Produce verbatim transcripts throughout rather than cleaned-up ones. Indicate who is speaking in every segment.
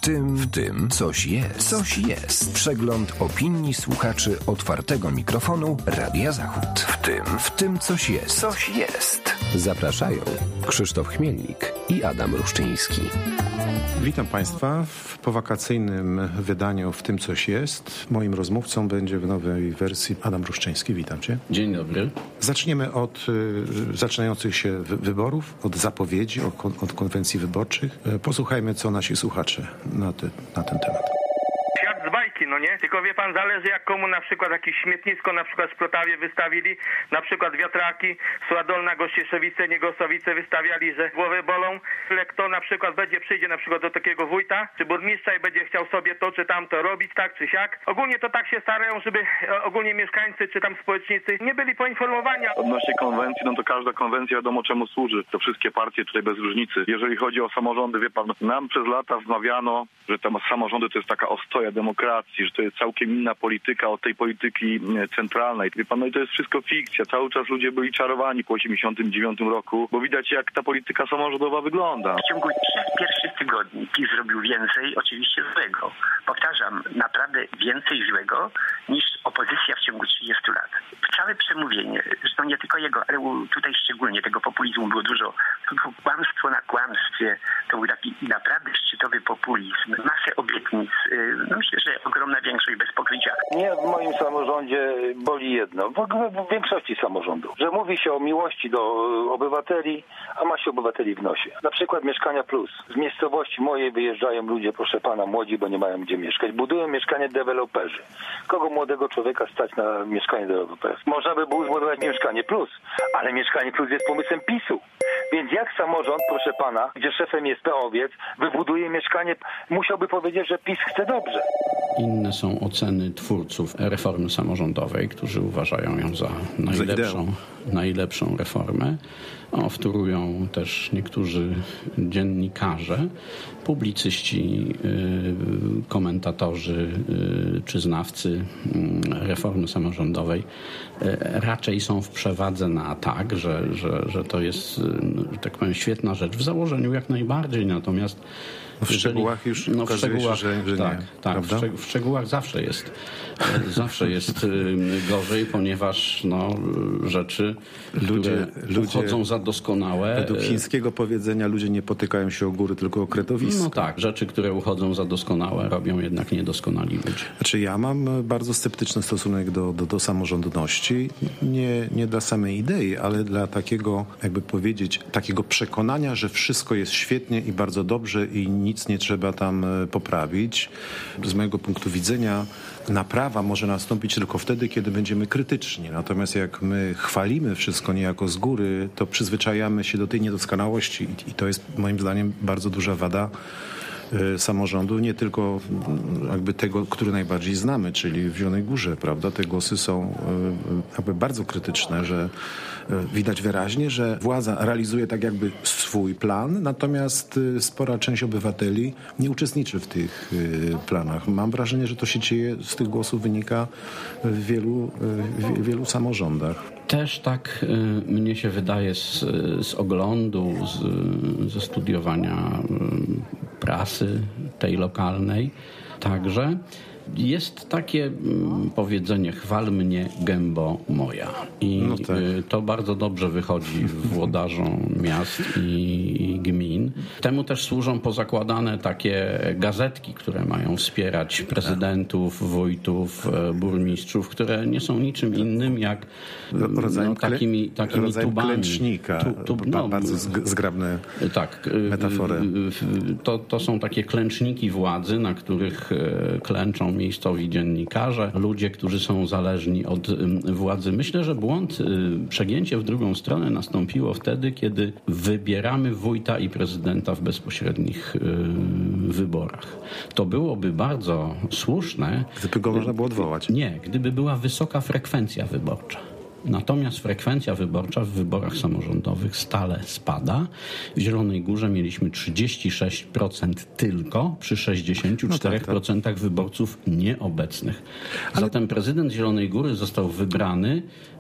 Speaker 1: tym, w tym coś jest. Coś jest. Przegląd opinii słuchaczy otwartego mikrofonu Radia Zachód. W tym, w tym coś jest. Coś jest. Zapraszają Krzysztof Chmielnik i Adam Ruszczyński.
Speaker 2: Witam Państwa w powakacyjnym wydaniu W tym coś jest. Moim rozmówcą będzie w nowej wersji Adam Ruszczyński. Witam Cię.
Speaker 3: Dzień dobry.
Speaker 2: Zaczniemy od y, zaczynających się wy- wyborów, od zapowiedzi, od, od konwencji wyborczych. Y, posłuchajmy, co nasi słuchacze na, te, na ten temat.
Speaker 4: Świat z bajki, no nie? Tylko wie pan, zależy jak komu na przykład jakieś śmietnisko na przykład w Plotawie wystawili, na przykład wiatraki, Sładolna, Gościeszowice, Niegosowice wystawiali, że głowy bolą. Ale kto na przykład będzie, przyjdzie na przykład do takiego wójta, czy burmistrza i będzie chciał sobie to, czy tamto robić, tak, czy siak. Ogólnie to tak się starają, żeby e, ogólnie mieszkańcy, czy tam społecznicy nie byli poinformowani.
Speaker 5: Odnośnie konwencji, no to każda konwencja wiadomo czemu służy. To wszystkie partie tutaj bez różnicy. Jeżeli chodzi o samorządy, wie pan, nam przez lata wmawiano, że te samorządy to jest taka ostoja demokracji, że to jest całkiem inna polityka od tej polityki centralnej. Wie pan, no i to jest wszystko fikcja. Cały czas ludzie byli czarowani po osiemdziesiątym dziewiątym roku, bo widać jak ta polityka samorządowa wygląda.
Speaker 6: W ciągu trzech pierwszych tygodni PiS zrobił więcej, oczywiście złego. Powtarzam, naprawdę więcej złego niż opozycja w ciągu trzydziestu lat. Całe przemówienie, zresztą nie tylko jego, ale tutaj szczególnie tego populizmu było dużo. To było kłamstwo na kłamstwie. To był taki naprawdę szczytowy populizm. Masę obietnic. No myślę, że ogromna większość bez pokrycia.
Speaker 7: Mnie w moim samorządzie boli jedno, w ogóle w większości samorządów, że mówi się o miłości do obywateli, a ma się obywateli w nosie. Na przykład Mieszkania Plus. Z miejscowości mojej wyjeżdżają ludzie, proszę pana, młodzi, bo nie mają gdzie mieszkać. Budują mieszkanie deweloperzy. Kogo młodego człowieka stać na mieszkanie deweloperskie? Można by było zbudować Mieszkanie Plus, ale Mieszkanie Plus jest pomysłem PiSu. Więc jak samorząd, proszę pana, gdzie szefem jest P O wiec, wybuduje mieszkanie, musiałby powiedzieć, że PiS chce dobrze.
Speaker 3: Inne są oceny twórców reformy samorządowej, którzy uważają ją za najlepszą, najlepszą reformę. O, wtórują też niektórzy dziennikarze, publicyści, yy, komentatorzy yy, czy znawcy yy, reformy samorządowej yy, raczej są w przewadze na tak, że, że, że to jest, yy, że tak powiem, świetna rzecz. W założeniu jak najbardziej, natomiast
Speaker 2: No w szczegółach już
Speaker 3: no w szczegółach,
Speaker 2: się, że, że
Speaker 3: tak,
Speaker 2: nie,
Speaker 3: tak, w, szczeg- w szczegółach zawsze jest zawsze jest gorzej, ponieważ no, rzeczy,
Speaker 2: ludzie,
Speaker 3: które uchodzą za doskonałe.
Speaker 2: Według chińskiego powiedzenia ludzie nie potykają się o góry, tylko o kretowisko.
Speaker 3: No tak, rzeczy, które uchodzą za doskonałe, robią jednak niedoskonali ludzie.
Speaker 2: Znaczy ja mam bardzo sceptyczny stosunek do, do, do samorządności. Nie, nie dla samej idei, ale dla takiego, jakby powiedzieć, takiego przekonania, że wszystko jest świetnie i bardzo dobrze i nic nie trzeba tam poprawić. Z mojego punktu widzenia naprawa może nastąpić tylko wtedy, kiedy będziemy krytyczni. Natomiast jak my chwalimy wszystko niejako z góry, to przyzwyczajamy się do tej niedoskonałości i, i to jest moim zdaniem bardzo duża wada samorządu, nie tylko jakby tego, który najbardziej znamy, czyli w Zielonej Górze, prawda? Te głosy są jakby bardzo krytyczne, że widać wyraźnie, że władza realizuje tak jakby swój plan, natomiast spora część obywateli nie uczestniczy w tych planach. Mam wrażenie, że to się dzieje, z tych głosów wynika w wielu, w wielu samorządach.
Speaker 3: Też tak y, mnie się wydaje z, z oglądu, z, ze studiowania y, prasy tej lokalnej także. Jest takie mm, powiedzenie: chwal mnie, gębo moja. I
Speaker 2: no tak.
Speaker 3: y, to bardzo dobrze wychodzi włodarzom miast i, i gmin. Temu też służą pozakładane takie gazetki, które mają wspierać prezydentów, wójtów, burmistrzów, które nie są niczym innym jak
Speaker 2: rodzajem
Speaker 3: no, takimi, takimi
Speaker 2: rodzajem
Speaker 3: tubami.
Speaker 2: klęcznika. Tu, tu, no, bardzo zgrabne
Speaker 3: tak,
Speaker 2: metafory.
Speaker 3: To, to są takie klęczniki władzy, na których klęczą miejscowi dziennikarze, ludzie, którzy są zależni od władzy. Myślę, że błąd, przegięcie w drugą stronę nastąpiło wtedy, kiedy wybieramy wójta i prezydenta w bezpośrednich wyborach. To byłoby bardzo słuszne.
Speaker 2: Gdyby go można było odwołać.
Speaker 3: Nie, gdyby była wysoka frekwencja wyborcza. Natomiast frekwencja wyborcza w wyborach samorządowych stale spada. W Zielonej Górze mieliśmy trzydzieści sześć procent tylko przy sześćdziesiąt cztery procent no tak, tak. wyborców nieobecnych. Ale... Zatem prezydent Zielonej Góry został wybrany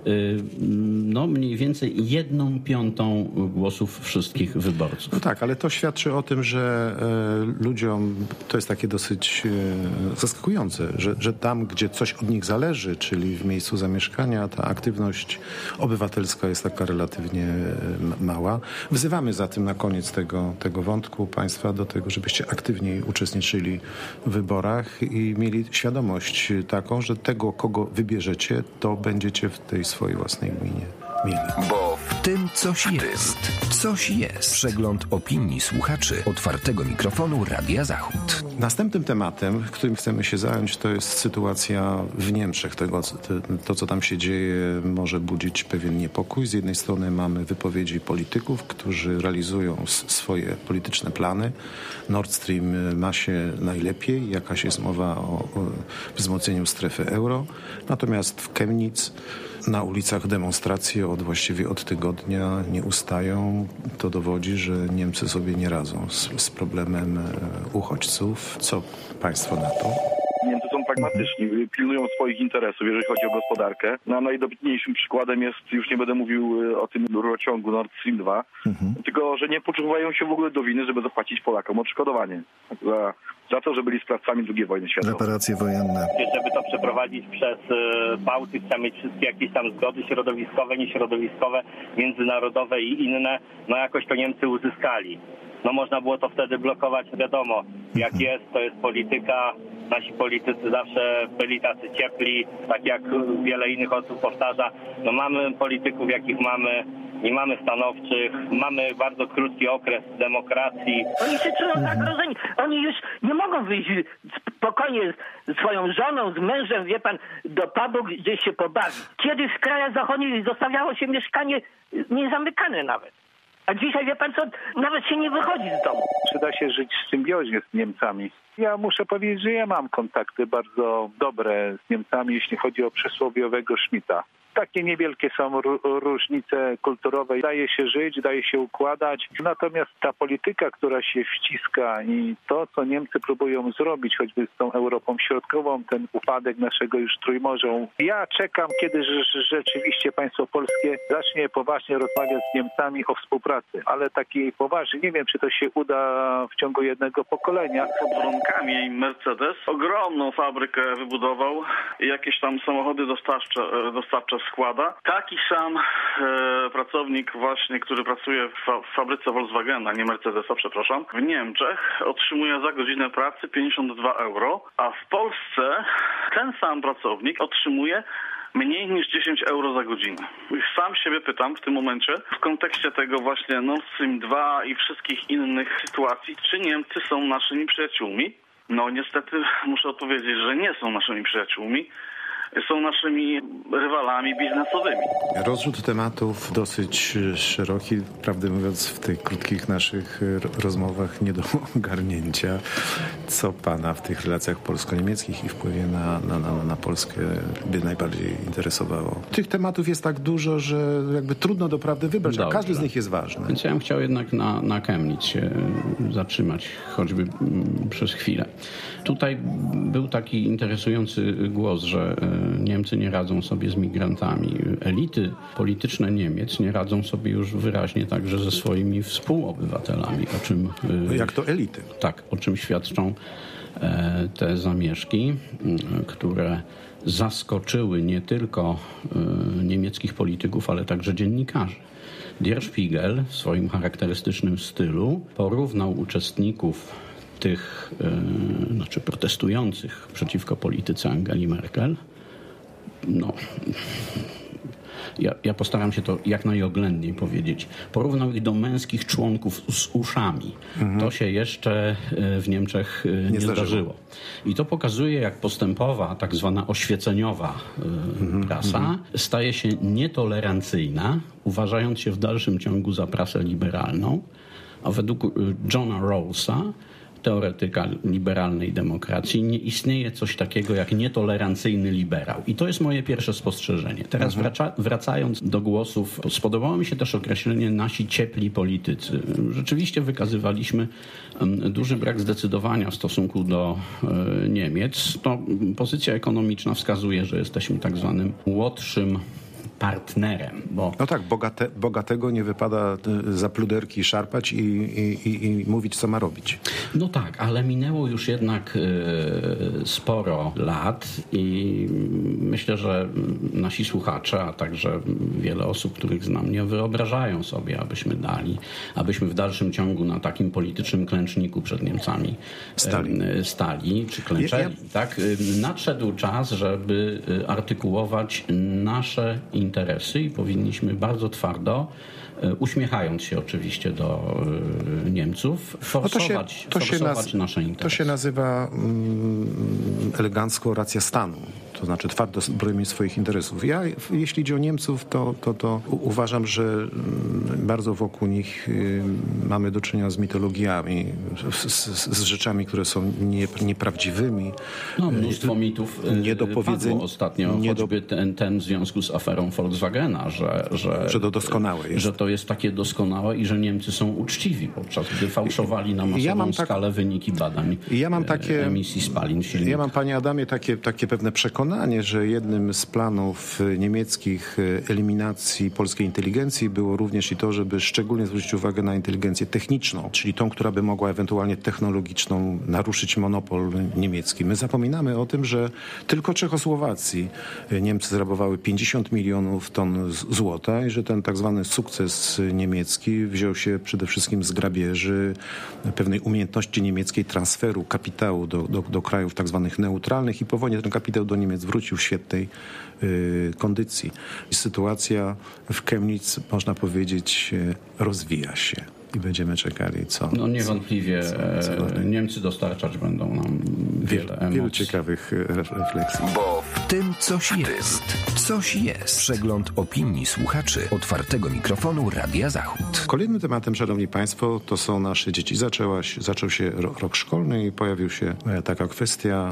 Speaker 3: no, mniej więcej jedną piątą głosów wszystkich wyborców.
Speaker 2: No tak, ale to świadczy o tym, że e, ludziom to jest takie dosyć e, zaskakujące, że, że tam, gdzie coś od nich zależy, czyli w miejscu zamieszkania, ta aktywność obywatelska jest taka relatywnie mała. Wzywamy zatem na koniec tego, tego wątku Państwa do tego, żebyście aktywniej uczestniczyli w wyborach i mieli świadomość taką, że tego, kogo wybierzecie, to będziecie w tej swojej własnej gminie mieli.
Speaker 1: Bo w tym coś jest. Coś jest. Przegląd opinii słuchaczy otwartego mikrofonu Radia Zachód.
Speaker 2: Następnym tematem, którym chcemy się zająć, to jest sytuacja w Niemczech. Tego, to, co tam się dzieje, może budzić pewien niepokój. Z jednej strony mamy wypowiedzi polityków, którzy realizują swoje polityczne plany. Nord Stream ma się najlepiej. Jakaś jest mowa o, o wzmocnieniu strefy euro. Natomiast w Chemnitz na ulicach demonstracje od właściwie od tygodnia nie ustają. To dowodzi, że Niemcy sobie nie radzą z, z problemem uchodźców. Co państwo na to?
Speaker 5: Niemcy są pragmatyczni, pilnują swoich interesów, jeżeli chodzi o gospodarkę. No, najdobitniejszym przykładem jest, już nie będę mówił o tym rurociągu Nord Stream dwa, mhm. tylko że nie poczuwają się w ogóle do winy, żeby zapłacić Polakom odszkodowanie za, za to, że byli sprawcami drugiej wojny światowej.
Speaker 2: Reparacje wojenne.
Speaker 8: Żeby to przeprowadzić przez Bałtyk, trzeba mieć wszystkie jakieś tam zgody środowiskowe, nieśrodowiskowe, międzynarodowe i inne. No jakoś to Niemcy uzyskali. No można było to wtedy blokować, wiadomo, jak jest, to jest polityka. Nasi politycy zawsze byli tacy ciepli, tak jak wiele innych osób powtarza. No mamy polityków, jakich mamy, nie mamy stanowczych, mamy bardzo krótki okres demokracji.
Speaker 9: Oni się czują zagrożeni. Oni już nie mogą wyjść spokojnie z swoją żoną, z mężem, wie pan, do pubu, gdzieś się pobawić. Kiedyś w krajach zachodnich zostawiało się mieszkanie niezamykane nawet. A dzisiaj, wie pan co, nawet się nie wychodzi z domu.
Speaker 10: Przyda się żyć w symbiozie z Niemcami. Ja muszę powiedzieć, że ja mam kontakty bardzo dobre z Niemcami, jeśli chodzi o przysłowiowego Schmidta. Takie niewielkie są różnice kulturowe. Daje się żyć, daje się układać. Natomiast ta polityka, która się wciska i to, co Niemcy próbują zrobić, choćby z tą Europą Środkową, ten upadek naszego już Trójmorza. Ja czekam, kiedy rzeczywiście państwo polskie zacznie poważnie rozmawiać z Niemcami o współpracy. Ale takiej poważnej, nie wiem, czy to się uda w ciągu jednego pokolenia.
Speaker 5: Pod warunkami Mercedes ogromną fabrykę wybudował i jakieś tam samochody dostawcze, dostawcze składa. Taki sam e, pracownik właśnie, który pracuje w, fa- w fabryce Volkswagena, nie Mercedesa, przepraszam, w Niemczech otrzymuje za godzinę pracy pięćdziesiąt dwa euro, a w Polsce ten sam pracownik otrzymuje mniej niż dziesięć euro za godzinę. I sam siebie pytam w tym momencie, w kontekście tego właśnie Nord Stream dwa i wszystkich innych sytuacji, czy Niemcy są naszymi przyjaciółmi? No niestety muszę odpowiedzieć, że nie są naszymi przyjaciółmi. Są naszymi rywalami biznesowymi.
Speaker 2: Rozrzut tematów dosyć szeroki, prawdę mówiąc w tych krótkich naszych rozmowach nie do ogarnięcia. Co pana w tych relacjach polsko-niemieckich i wpływie na, na, na, na Polskę by najbardziej interesowało? Tych tematów jest tak dużo, że jakby trudno doprawdy wybrać, Dobrze. a każdy z nich jest ważny.
Speaker 3: Więc ja bym chciał jednak na, na Chemnitz się zatrzymać, choćby przez chwilę. Tutaj był taki interesujący głos, że Niemcy nie radzą sobie z migrantami. Elity polityczne Niemiec nie radzą sobie już wyraźnie także ze swoimi współobywatelami, o czym...
Speaker 2: No jak to elity?
Speaker 3: Tak, o czym świadczą te zamieszki, które zaskoczyły nie tylko niemieckich polityków, ale także dziennikarzy. Der Spiegel w swoim charakterystycznym stylu porównał uczestników tych, znaczy protestujących przeciwko polityce Angeli Merkel. No, ja, ja postaram się to jak najoględniej powiedzieć. Porównał ich do męskich członków z uszami. Mhm. To się jeszcze w Niemczech nie, nie zdarzyło. zdarzyło. I to pokazuje, jak postępowa, tak zwana oświeceniowa mhm. prasa mhm. staje się nietolerancyjna, uważając się w dalszym ciągu za prasę liberalną. A według Johna Rawlsa, teoretyka liberalnej demokracji, nie istnieje coś takiego jak nietolerancyjny liberał. I to jest moje pierwsze spostrzeżenie. Teraz mhm. wraca, wracając do głosów, spodobało mi się też określenie nasi ciepli politycy. Rzeczywiście wykazywaliśmy duży brak zdecydowania w stosunku do e, Niemiec. To pozycja ekonomiczna wskazuje, że jesteśmy tak zwanym młodszym partnerem. Bo...
Speaker 2: No tak, bogate, bogatego nie wypada za pluderki szarpać i, i, i, i mówić, co ma robić.
Speaker 3: No tak, ale minęło już jednak y, sporo lat i myślę, że nasi słuchacze, a także wiele osób, których znam, nie wyobrażają sobie, abyśmy dali, abyśmy w dalszym ciągu na takim politycznym klęczniku przed Niemcami stali, y, stali czy klęczeli. Ja, ja... Tak? Y, nadszedł czas, żeby artykułować nasze interesy i powinniśmy bardzo twardo, uśmiechając się oczywiście do Niemców, forsować, no to się, to forsować się naz- nasze interesy.
Speaker 2: To się nazywa mm, elegancko racja stanu. To znaczy twardo bronić swoich interesów. Ja, jeśli chodzi o Niemców, to, to, to uważam, że bardzo wokół nich mamy do czynienia z mitologiami, z, z, z rzeczami, które są nie, nieprawdziwymi.
Speaker 3: No, mnóstwo mitów padło ostatnio, nie choćby do... ten, ten w związku z aferą Volkswagena, że, że,
Speaker 2: że to doskonałe jest.
Speaker 3: Że to jest takie doskonałe i że Niemcy są uczciwi, podczas gdy fałszowali na masową ja mam tak... skalę wyniki badań ja mam takie... emisji spalin silnika.
Speaker 2: Ja mam, panie Adamie, takie, takie pewne przekonanie, że jednym z planów niemieckich eliminacji polskiej inteligencji było również i to, żeby szczególnie zwrócić uwagę na inteligencję techniczną, czyli tą, która by mogła ewentualnie technologiczną naruszyć monopol niemiecki. My zapominamy o tym, że tylko Czechosłowacji Niemcy zrabowały pięćdziesiąt milionów ton złota i że ten tak zwany sukces niemiecki wziął się przede wszystkim z grabieży, pewnej umiejętności niemieckiej transferu kapitału do, do, do krajów tak zwanych neutralnych i po wojnie ten kapitał do Niemiec wrócił w świetnej y, kondycji. Sytuacja w Chemnitz, można powiedzieć, rozwija się. I będziemy czekali, co...
Speaker 3: No niewątpliwie co, co, co Niemcy dostarczać będą nam wiele emocji.
Speaker 2: Wielu ciekawych refleksji.
Speaker 1: Bo w tym coś jest. Coś jest. Przegląd opinii słuchaczy otwartego mikrofonu Radia Zachód.
Speaker 2: Kolejnym tematem, szanowni państwo, to są nasze dzieci. Zaczęła, zaczął się rok szkolny i pojawił się taka kwestia,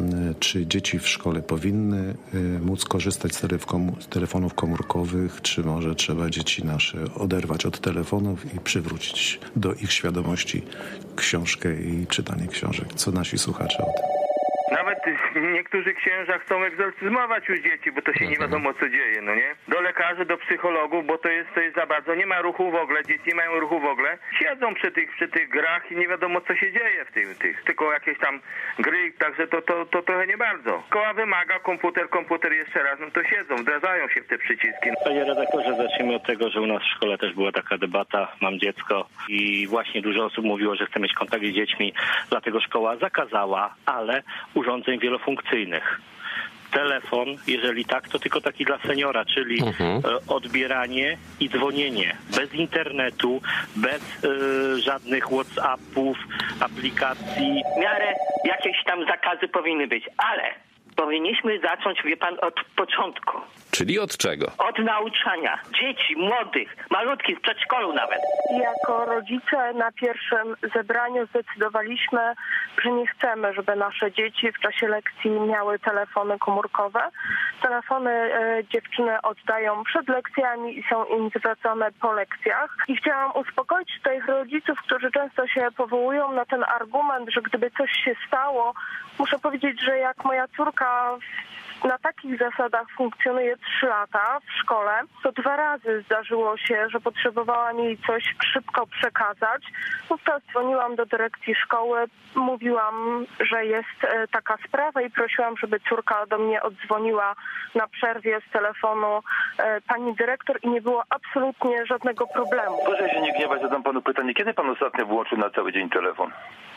Speaker 2: czy dzieci w szkole powinny móc korzystać z telefonów komórkowych, czy może trzeba dzieci nasze oderwać od telefonów i przywrócić do ich świadomości książkę i czytanie książek. Co nasi słuchacze o tym?
Speaker 4: Nawet niektórzy księża chcą egzorcyzmować już dzieci, bo to się nie wiadomo co dzieje, no nie? Do lekarzy, do psychologów, bo to jest, to jest za bardzo. Nie ma ruchu w ogóle, dzieci nie mają ruchu w ogóle. Siedzą przy tych, przy tych grach i nie wiadomo co się dzieje w tych, tych. Tylko jakieś tam gry, także to, to, to trochę nie bardzo. Szkoła wymaga, komputer, komputer jeszcze raz, no to siedzą, wdrażają się w te przyciski.
Speaker 8: Panie redaktorze, zacznijmy od tego, że u nas w szkole też była taka debata, mam dziecko i właśnie dużo osób mówiło, że chce mieć kontakt z dziećmi, dlatego szkoła zakazała, ale urządzeń wielofunkcyjnych. Telefon, jeżeli tak, to tylko taki dla seniora, czyli uh-huh. odbieranie i dzwonienie. Bez internetu, bez y, żadnych WhatsAppów, aplikacji.
Speaker 9: W miarę jakieś tam zakazy powinny być, ale powinniśmy zacząć, wie pan, od początku.
Speaker 11: Czyli od czego?
Speaker 9: Od nauczania. Dzieci, młodych, malutkich, w przedszkolu nawet.
Speaker 12: Jako rodzice na pierwszym zebraniu zdecydowaliśmy, że nie chcemy, żeby nasze dzieci w czasie lekcji miały telefony komórkowe. Telefony e, dziewczyny oddają przed lekcjami i są im zwracane po lekcjach. I chciałam uspokoić tych rodziców, którzy często się powołują na ten argument, że gdyby coś się stało, muszę powiedzieć, że jak moja córka na takich zasadach funkcjonuje trzy lata w szkole, to dwa razy zdarzyło się, że potrzebowałam jej coś szybko przekazać. Wówczas dzwoniłam do dyrekcji szkoły, mówiłam, że jest taka sprawa i prosiłam, żeby córka do mnie oddzwoniła na przerwie z telefonu pani dyrektor i nie było absolutnie żadnego problemu.
Speaker 7: Proszę się nie gniewać, zadam panu pytanie. Kiedy pan ostatnio wyłączył na cały dzień telefon?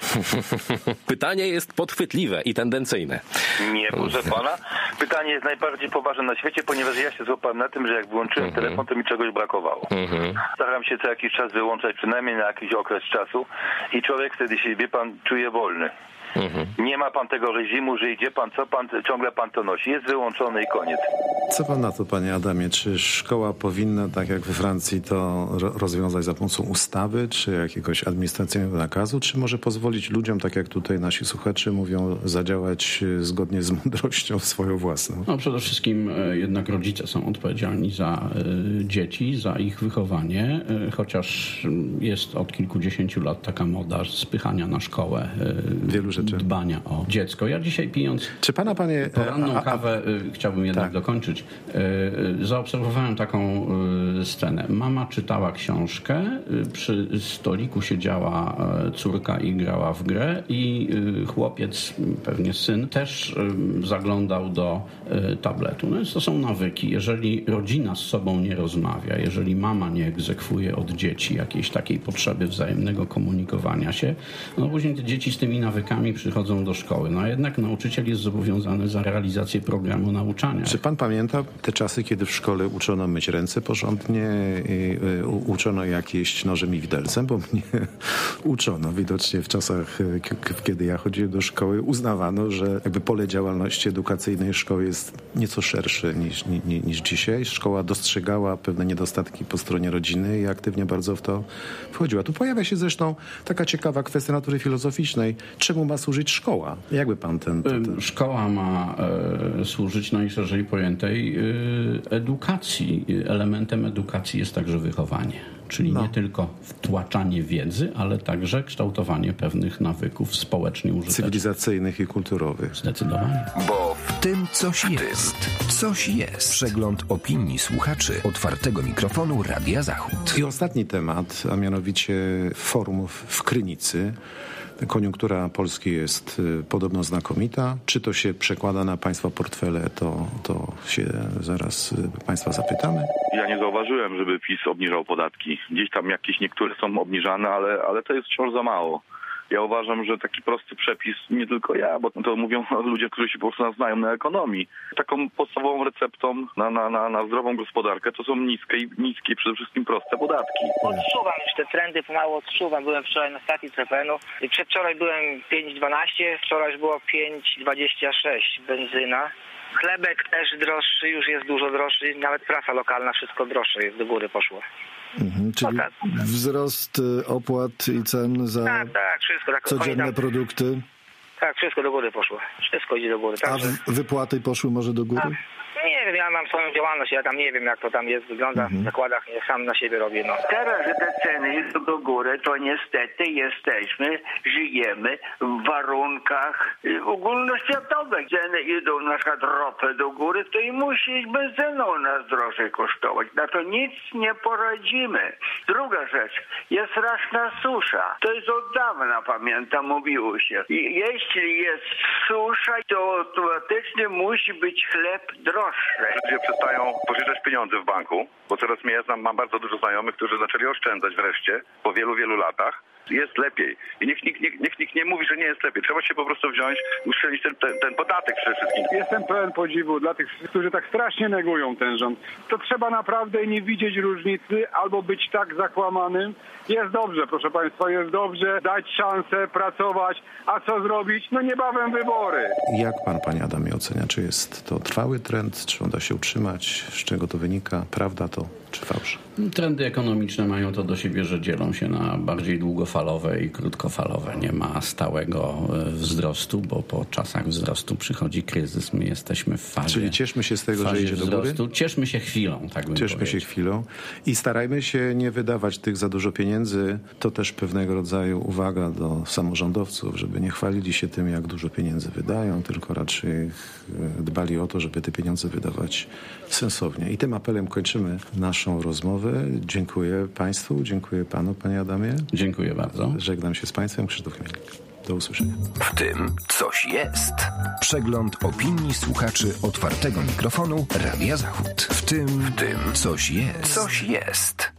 Speaker 11: Pytanie jest podchwytliwe i tendencyjne. Nie, proszę pana.
Speaker 7: Pytanie jest najbardziej poważne na świecie, ponieważ ja się złapałem na tym, że jak wyłączyłem mhm. telefon, to mi czegoś brakowało. Mhm. Staram się co jakiś czas wyłączać, przynajmniej na jakiś okres czasu i człowiek wtedy się, wie pan, czuje wolny. Mhm. Nie ma pan tego reżimu, że idzie pan, co pan, ciągle pan to nosi. Jest wyłączony i koniec.
Speaker 2: Co pan na to, panie Adamie? Czy szkoła powinna, tak jak we Francji, to rozwiązać za pomocą ustawy, czy jakiegoś administracyjnego nakazu, czy może pozwolić ludziom, tak jak tutaj nasi słuchacze mówią, zadziałać zgodnie z mądrością swoją własną?
Speaker 3: No przede wszystkim jednak rodzice są odpowiedzialni za dzieci, za ich wychowanie, chociaż jest od kilkudziesięciu lat taka moda spychania na szkołę
Speaker 2: wielu rzeczy.
Speaker 3: dbania o dziecko. Ja dzisiaj pijąc
Speaker 2: Czy pana, panie,
Speaker 3: poranną
Speaker 2: a, a,
Speaker 3: kawę, y, chciałbym jednak tak. dokończyć, y, y, zaobserwowałem taką y, scenę. Mama czytała książkę, y, przy stoliku siedziała y, córka i grała w grę i y, chłopiec, pewnie syn, też y, zaglądał do y, tabletu. No więc to są nawyki. Jeżeli rodzina z sobą nie rozmawia, jeżeli mama nie egzekwuje od dzieci jakiejś takiej potrzeby wzajemnego komunikowania się, no później te dzieci z tymi nawykami przychodzą do szkoły. No a jednak nauczyciel jest zobowiązany za realizację programu nauczania.
Speaker 2: Czy pan pamięta te czasy, kiedy w szkole uczono myć ręce porządnie, i, i, uczono jak jeść nożem i widelcem? Bo mnie uczono. Widocznie w czasach, k- kiedy ja chodziłem do szkoły, uznawano, że jakby pole działalności edukacyjnej szkoły jest nieco szersze niż, ni, niż dzisiaj. Szkoła dostrzegała pewne niedostatki po stronie rodziny i aktywnie bardzo w to wchodziła. Tu pojawia się zresztą taka ciekawa kwestia natury filozoficznej. Czemu ma służyć szkoła? Jakby pan ten... ten, ten...
Speaker 3: Szkoła ma e, służyć najszerzej pojętej e, edukacji. Elementem edukacji jest także wychowanie. Czyli no. nie tylko wtłaczanie wiedzy, ale także kształtowanie pewnych nawyków społecznie użytecznych.
Speaker 2: Cywilizacyjnych i kulturowych.
Speaker 3: Zdecydowanie.
Speaker 1: Bo w tym coś jest. Coś jest. Przegląd opinii słuchaczy otwartego mikrofonu Radia Zachód.
Speaker 2: I ostatni temat, a mianowicie forum w Krynicy. Koniunktura Polski jest y, podobno znakomita. Czy to się przekłada na państwa portfele, to, to się zaraz y, państwa zapytamy.
Speaker 5: Ja nie zauważyłem, żeby PiS obniżał podatki. Gdzieś tam jakieś niektóre są obniżane, ale, ale to jest wciąż za mało. Ja uważam, że taki prosty przepis, nie tylko ja, bo to mówią ludzie, którzy się po prostu znają na ekonomii. Taką podstawową receptą na, na, na, na zdrową gospodarkę to są niskie i niskie, przede wszystkim proste podatki.
Speaker 13: Odczuwam już te trendy, pomału odczuwam. Byłem wczoraj na stacji C P N u. Przedwczoraj byłem pięć dwanaście, wczoraj już było pięć dwadzieścia sześć benzyna. Chlebek też droższy, już jest dużo droższy. Nawet prasa lokalna, wszystko droższe jest, do góry poszło.
Speaker 14: Mhm, czyli no tak. Wzrost opłat i cen za
Speaker 13: tak, tak, wszystko, tak,
Speaker 14: codzienne tam, produkty?
Speaker 13: Tak, wszystko do góry poszło. Wszystko idzie do góry. Tak,
Speaker 14: A w, wypłaty poszły może do góry?
Speaker 13: A, nie wiem, ja mam swoją działalność, ja tam nie wiem, jak to tam jest, wygląda mhm. w zakładach, ja sam na siebie robię. No.
Speaker 15: Teraz, że te ceny idą do góry, to niestety jesteśmy, żyjemy w warunkach ogólnoświatowych. Ceny idą, na przykład ropy do góry, to i musi benzyna u nas drożej kosztować. Na to nic nie poradzimy. Druga rzecz, jest straszna susza. To jest od dawna, pamiętam, mówiło się. I jeśli jest susza, to automatycznie musi być chleb droższy.
Speaker 5: Ludzie przestają pożyczać pieniądze w banku, bo coraz mniej ja znam, mam bardzo dużo znajomych, którzy zaczęli oszczędzać wreszcie po wielu, wielu latach. Jest lepiej. I niech nikt, niech, niech, nikt nie mówi, że nie jest lepiej. Trzeba się po prostu wziąć, uszczelić ten, ten, ten podatek przede wszystkim.
Speaker 16: Jestem pełen podziwu dla tych, którzy tak strasznie negują ten rząd. To trzeba naprawdę nie widzieć różnicy albo być tak zakłamanym. Jest dobrze, proszę państwa, jest dobrze. Dać szansę, pracować. A co zrobić? No niebawem wybory.
Speaker 2: Jak pan, panie Adamie, ocenia? Czy jest to trwały trend? Czy on da się utrzymać? Z czego to wynika? Prawda to czy fałsz?
Speaker 3: Trendy ekonomiczne mają to do siebie, że dzielą się na bardziej długofalowe i krótkofalowe. Nie ma stałego wzrostu, bo po czasach wzrostu przychodzi kryzys. My jesteśmy w fazie
Speaker 2: Czyli cieszmy się z tego, że idzie
Speaker 3: wzrostu.
Speaker 2: do góry?
Speaker 3: Cieszmy się chwilą, tak bym
Speaker 2: Cieszmy
Speaker 3: powiedział.
Speaker 2: się chwilą i starajmy się nie wydawać tych za dużo pieniędzy. To też pewnego rodzaju uwaga do samorządowców, żeby nie chwalili się tym, jak dużo pieniędzy wydają, tylko raczej dbali o to, żeby te pieniądze wydawać sensownie. I tym apelem kończymy naszą rozmowę. Dziękuję państwu, dziękuję panu, panie Adamie.
Speaker 3: Dziękuję bardzo.
Speaker 2: Żegnam się z państwem, Krzysztof Chmielik. Do usłyszenia.
Speaker 1: W tym coś jest. Przegląd opinii słuchaczy otwartego mikrofonu Radia Zachód. W tym, w tym coś jest. Coś jest.